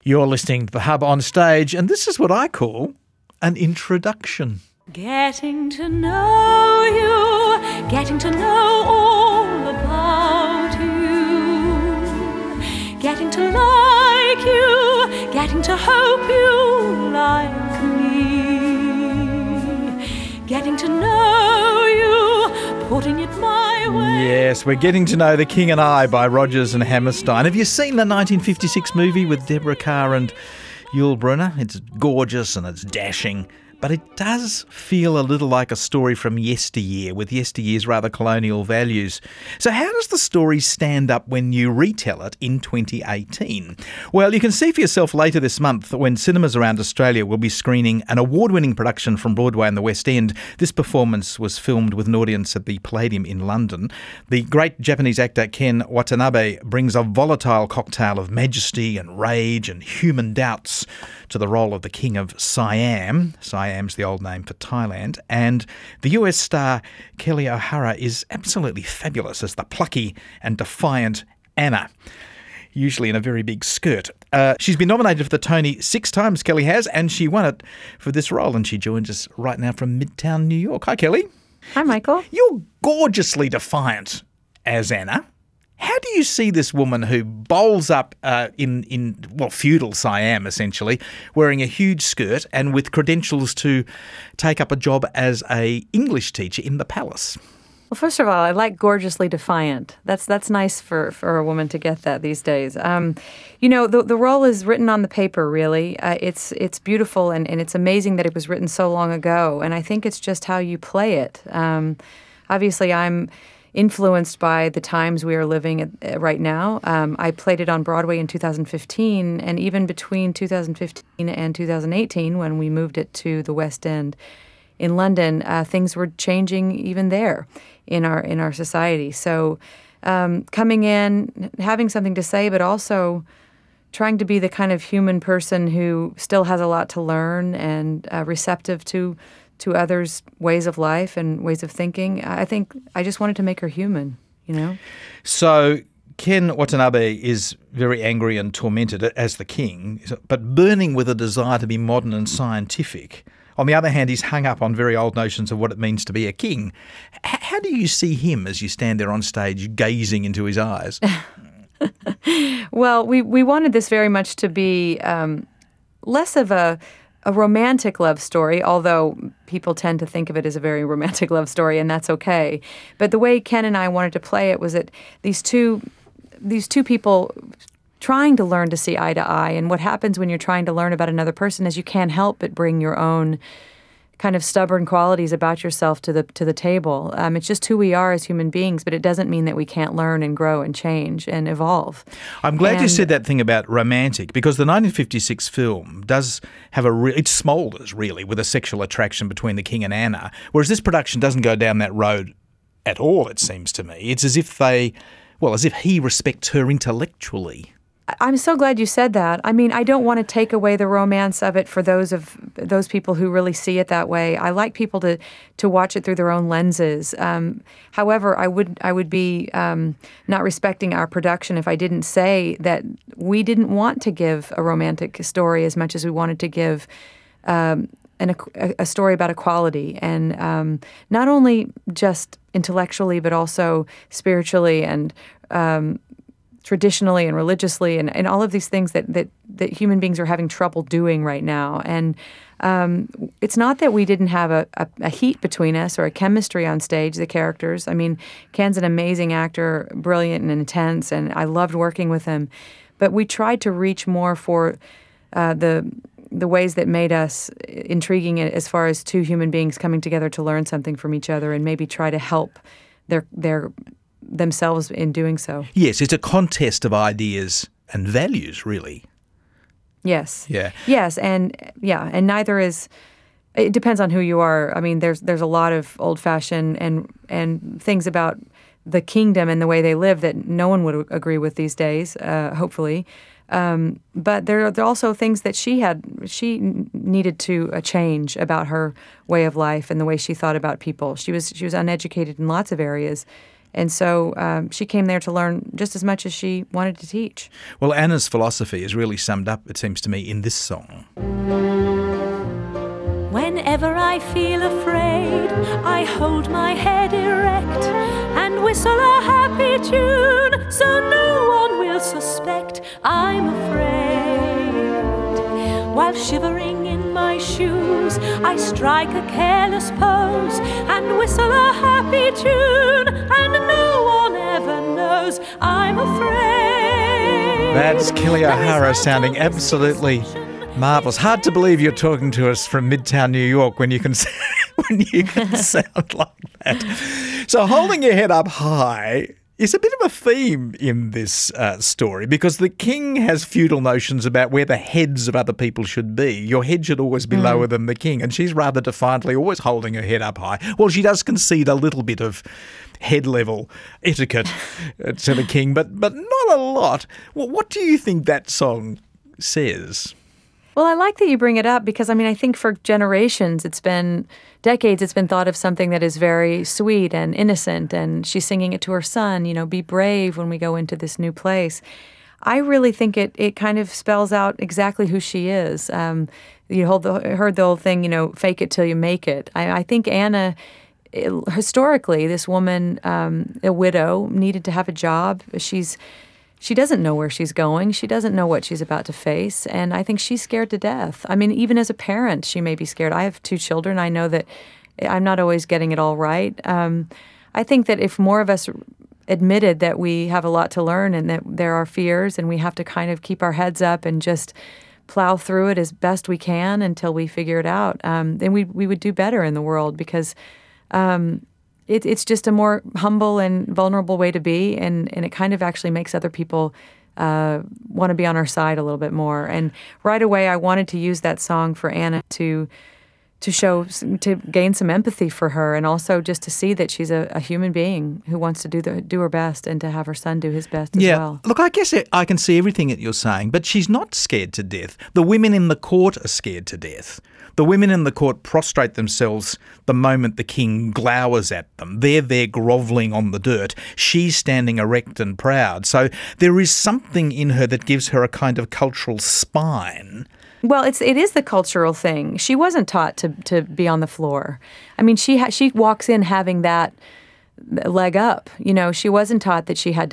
You're listening to The Hub on Stage, and this is what I call an introduction. Getting to know you, getting to know all about you, getting to like you, getting to hope you like me, getting to know you, putting it my way. Yes, we're getting to know The King and I by Rodgers and Hammerstein. Have you seen the 1956 movie with Deborah Kerr and Yul Brynner? It's gorgeous and it's dashing. But it does feel a little like a story from yesteryear, with yesteryear's rather colonial values. So how does the story stand up when you retell it in 2018? Well, you can see for yourself later this month when cinemas around Australia will be screening an award-winning production from Broadway and the West End. This performance was filmed with an audience at the Palladium in London. The great Japanese actor Ken Watanabe brings a volatile cocktail of majesty and rage and human doubts to the role of the King of Siam. Siam's the old name for Thailand. And the US star Kelly O'Hara is absolutely fabulous as the plucky and defiant Anna, usually in a very big skirt. She's been nominated for the Tony 6 times, Kelly has, and she won it for this role. And she joins us right now from Midtown, New York. Hi, Kelly. Hi, Michael. You're gorgeously defiant as Anna. How do you see this woman who bowls up in feudal Siam, essentially, wearing a huge skirt and with credentials to take up a job as a English teacher in the palace? Well, first of all, I like gorgeously defiant. That's nice for a woman to get that these days. The role is written on the paper, really. It's beautiful, and it's amazing that it was written so long ago. And I think it's just how you play it. Obviously, I'm influenced by the times we are living right now. I played it on Broadway in 2015, and even between 2015 and 2018, when we moved it to the West End in London, things were changing even there in our society. So coming in, having something to say, but also trying to be the kind of human person who still has a lot to learn and receptive to others' ways of life and ways of thinking. I think I just wanted to make her human, So Ken Watanabe is very angry and tormented as the king, but burning with a desire to be modern and scientific. On the other hand, he's hung up on very old notions of what it means to be a king. How do you see him as you stand there on stage gazing into his eyes? Well, we wanted this very much to be less of a romantic love story, although people tend to think of it as a very romantic love story, and that's okay. But the way Ken and I wanted to play it was that these two people trying to learn to see eye to eye, and what happens when you're trying to learn about another person is you can't help but bring your own kind of stubborn qualities about yourself to the table. It's just who we are as human beings, but it doesn't mean that we can't learn and grow and change and evolve. I'm glad you said that thing about romantic, because the 1956 film does have it smoulders really with a sexual attraction between the king and Anna, whereas this production doesn't go down that road at all, it seems to me. It's as if he respects her intellectually. I'm so glad you said that. I mean, I don't want to take away the romance of it for those people who really see it that way. I like people to watch it through their own lenses. However, I would be not respecting our production if I didn't say that we didn't want to give a romantic story as much as we wanted to give a story about equality, and not only just intellectually, but also spiritually and traditionally and religiously, and all of these things that human beings are having trouble doing right now. And it's not that we didn't have a heat between us or a chemistry on stage, the characters. I mean, Ken's an amazing actor, brilliant and intense, and I loved working with him. But we tried to reach more for the ways that made us intriguing as far as two human beings coming together to learn something from each other and maybe try to help their themselves in doing so. Yes, it's a contest of ideas and values, really. Yes. Yeah. Yes, and neither is. It depends on who you are. I mean, there's a lot of old-fashioned and things about the kingdom and the way they live that no one would agree with these days. Hopefully. But there are also things that she needed to change about her way of life and the way she thought about people. She was uneducated in lots of areas, And so she came there to learn just as much as she wanted to teach. Well, Anna's philosophy is really summed up, it seems to me, in this song. Whenever I feel afraid, I hold my head erect and whistle a happy tune so no one will suspect I'm afraid. While shivering in my shoes, I strike a careless pose and whistle a happy tune, and no one ever knows I'm afraid. That's Kelly O'Hara sounding absolutely marvellous. Hard to believe you're talking to us from Midtown New York when you can sound like that. So holding your head up high is a bit of a theme in this story, because the king has feudal notions about where the heads of other people should be. Your head should always be lower than the king, and she's rather defiantly always holding her head up high. Well, she does concede a little bit of head level etiquette to the king, but not a lot. Well, what do you think that song says? Well, I like that you bring it up because, I think for generations, decades, it's been thought of something that is very sweet and innocent, and she's singing it to her son, be brave when we go into this new place. I really think it kind of spells out exactly who she is. You heard the old thing, fake it till you make it. I think Anna, historically, this woman, a widow, needed to have a job. She doesn't know where she's going. She doesn't know what she's about to face. And I think she's scared to death. Even as a parent, she may be scared. I have 2 children. I know that I'm not always getting it all right. I think that if more of us admitted that we have a lot to learn and that there are fears and we have to kind of keep our heads up and just plow through it as best we can until we figure it out, then we would do better in the world, because it's just a more humble and vulnerable way to be, and it kind of actually makes other people want to be on our side a little bit more. And right away, I wanted to use that song for Anna to gain some empathy for her, and also just to see that she's a human being who wants to do her best, and to have her son do his best as well. Look, I guess I can see everything that you're saying, but she's not scared to death. The women in the court are scared to death. The women in the court prostrate themselves the moment the king glowers at them. They're there grovelling on the dirt. She's standing erect and proud. So there is something in her that gives her a kind of cultural spine. Well, it is the cultural thing. She wasn't taught to be on the floor. She walks in having that leg up. She wasn't taught that she had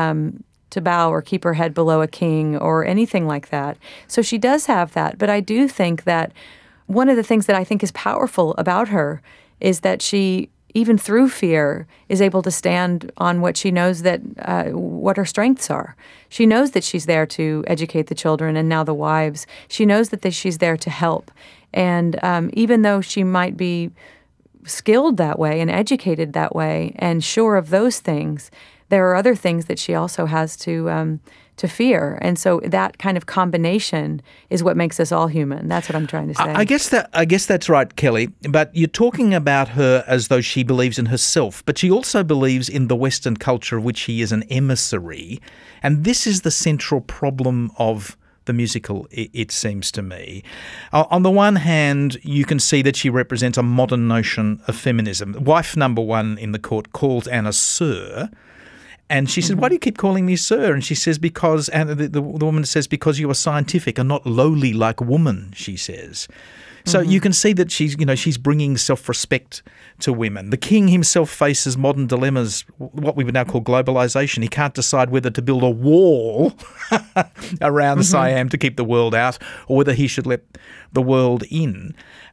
to bow or keep her head below a king or anything like that. So she does have that. But I do think that one of the things that I think is powerful about her is that she, even through fear, is able to stand on what she knows that what her strengths are. She knows that she's there to educate the children and now the wives. She knows that she's there to help. And even though she might be skilled that way and educated that way and sure of those things, there are other things that she also has to fear. And so that kind of combination is what makes us all human. That's what I'm trying to say. I guess that's right, Kelly. But you're talking about her as though she believes in herself, but she also believes in the Western culture of which she is an emissary. And this is the central problem of the musical, it seems to me. On the one hand, you can see that she represents a modern notion of feminism. Wife number 1 in the court calls Anna Sir. And she says, why do you keep calling me sir? And she says, because, and the woman says, because you are scientific and not lowly like woman, she says. So you can see that she's bringing self-respect to women. The king himself faces modern dilemmas, what we would now call globalisation. He can't decide whether to build a wall around Siam to keep the world out, or whether he should let the world in.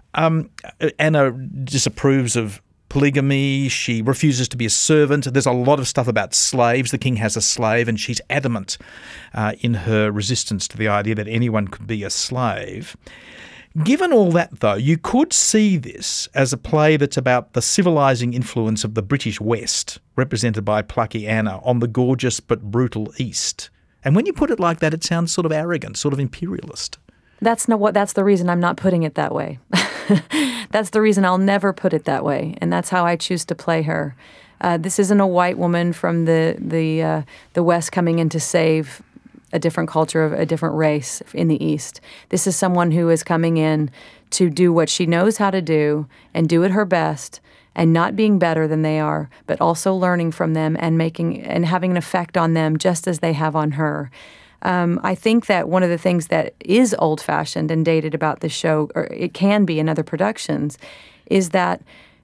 Anna disapproves of polygamy. She refuses to be a servant. There's a lot of stuff about slaves. The king has a slave, and she's adamant in her resistance to the idea that anyone could be a slave. Given all that, though, you could see this as a play that's about the civilising influence of the British West, represented by plucky Anna, on the gorgeous but brutal East. And when you put it like that, it sounds sort of arrogant, sort of imperialist. That's the reason I'm not putting it that way. That's the reason I'll never put it that way, and that's how I choose to play her. This isn't a white woman from the West coming in to save a different culture, of a different race in the East. This is someone who is coming in to do what she knows how to do and do it her best, and not being better than they are, but also learning from them and having an effect on them just as they have on her. I think that one of the things that is old-fashioned and dated about this show, or it can be in other productions, is that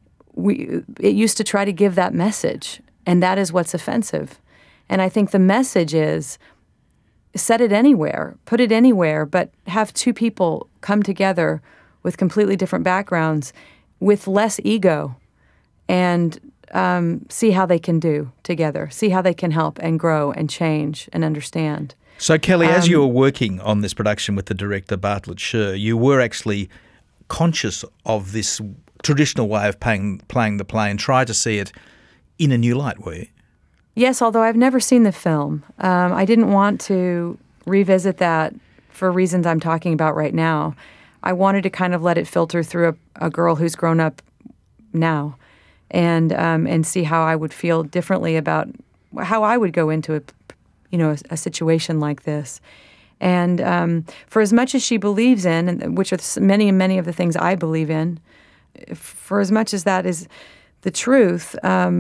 it used to try to give that message, and that is what's offensive. And I think the message is, set it anywhere, put it anywhere, but have two people come together with completely different backgrounds, with less ego, and see how they can do together, see how they can help and grow and change and understand. So, Kelly, as you were working on this production with the director Bartlett Sher, you were actually conscious of this traditional way of playing the play and tried to see it in a new light, were you? Yes, although I've never seen the film. I didn't want to revisit that for reasons I'm talking about right now. I wanted to kind of let it filter through a girl who's grown up now and see how I would feel differently about how I would go into a situation like this. And for as much as she believes in, and which are many and many of the things I believe in, for as much as that is the truth,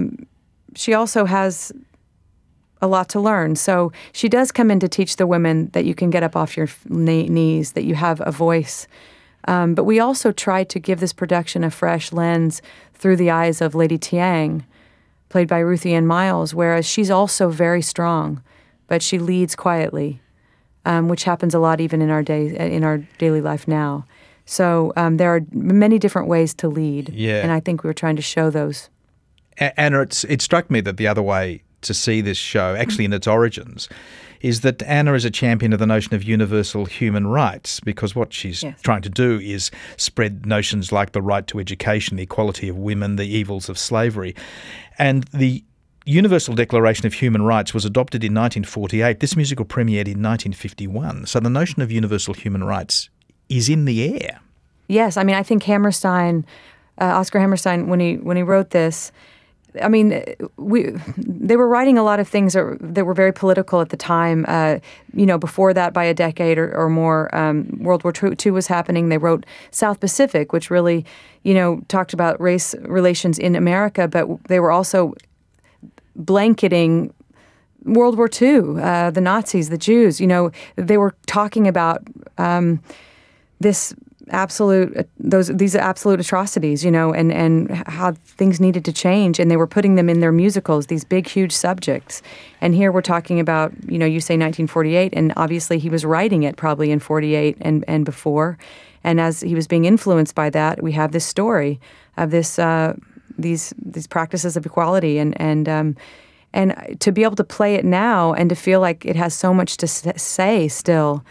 she also has a lot to learn. So she does come in to teach the women that you can get up off your knees, that you have a voice. But we also tried to give this production a fresh lens through the eyes of Lady Tiang, played by Ruthie Ann Miles, whereas she's also very strong, but she leads quietly, which happens a lot even in our daily life now. So there are many different ways to lead, and I think we were trying to show those. Anna, it struck me that the other way to see this show, actually in its origins, is that Anna is a champion of the notion of universal human rights, because what she's trying to do is spread notions like the right to education, the equality of women, the evils of slavery. And the Universal Declaration of Human Rights was adopted in 1948. This musical premiered in 1951. So the notion of universal human rights is in the air. Yes, I mean, I think Hammerstein, Oscar Hammerstein, when he wrote this, I mean, they were writing a lot of things that were very political at the time. Before that, by a decade or more, World War II was happening. They wrote South Pacific, which really, talked about race relations in America, but they were also blanketing World War II, the Nazis, the Jews. They were talking about these absolute atrocities, and how things needed to change, and they were putting them in their musicals, these big, huge subjects. And here we're talking about, you say 1948, and obviously he was writing it probably in 48 and before. And as he was being influenced by that, we have this story of these practices of equality, and to be able to play it now and to feel like it has so much to say still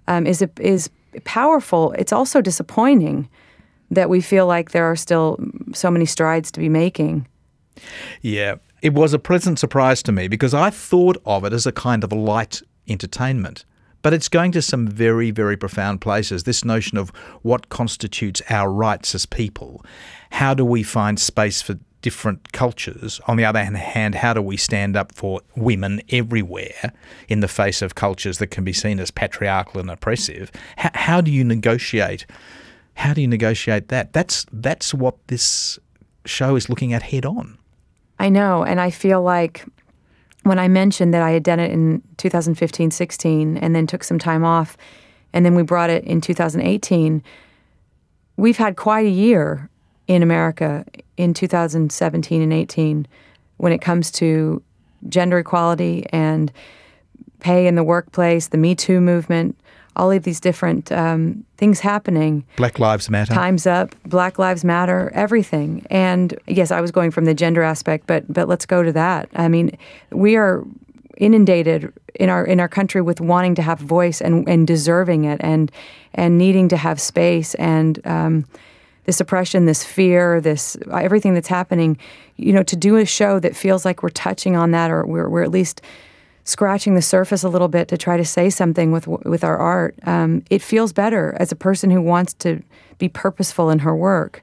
is powerful. It's also disappointing that we feel like there are still so many strides to be making. Yeah, it was a pleasant surprise to me because I thought of it as a kind of light entertainment. But it's going to some very, very profound places. This notion of what constitutes our rights as people. How do we find space for different cultures? On the other hand, how do we stand up for women everywhere in the face of cultures that can be seen as patriarchal and oppressive? How do you negotiate? How do you negotiate that? That's what this show is looking at head on. I know, and I feel like when I mentioned that I had done it in 2015-16 and then took some time off, and then we brought it in 2018, we've had quite a year in America in 2017 and 18 when it comes to gender equality and pay in the workplace, the Me Too movement, all of these different things happening. Black Lives Matter. Time's Up, Black Lives Matter, everything. And yes, I was going from the gender aspect, but let's go to that. I mean, we are inundated in our country with wanting to have voice and deserving it and needing to have space and this oppression, this fear, this everything that's happening. To do a show that feels like we're touching on that, or we're at least scratching the surface a little bit to try to say something with our art, it feels better as a person who wants to be purposeful in her work.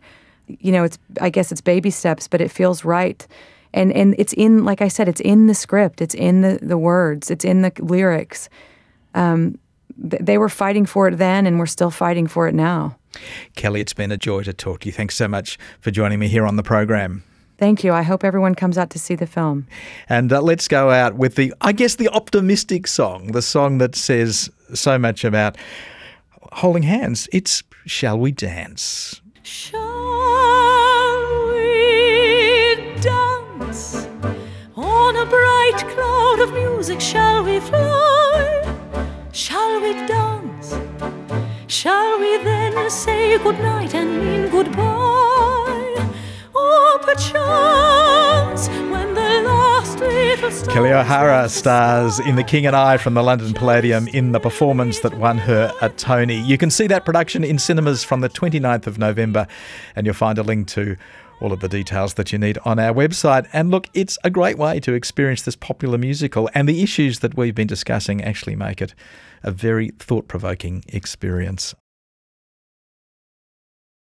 I guess it's baby steps, but it feels right. And it's in, like I said, it's in the script, it's in the words, it's in the lyrics. They were fighting for it then, and we're still fighting for it now. Kelly, it's been a joy to talk to you. Thanks so much for joining me here on the program. Thank you. I hope everyone comes out to see the film. And let's go out with the optimistic song, the song that says so much about holding hands. It's Shall We Dance? Shall we dance? On a bright cloud of music shall we fly? Shall we dance? Shall we then say goodnight and mean goodbye? Or perchance when the last little star... Kelly O'Hara stars in The King and I from the London Palladium in the performance that won her a Tony. You can see that production in cinemas from the 29th of November, and you'll find a link to all of the details that you need on our website. And look, it's a great way to experience this popular musical, and the issues that we've been discussing actually make it a very thought-provoking experience.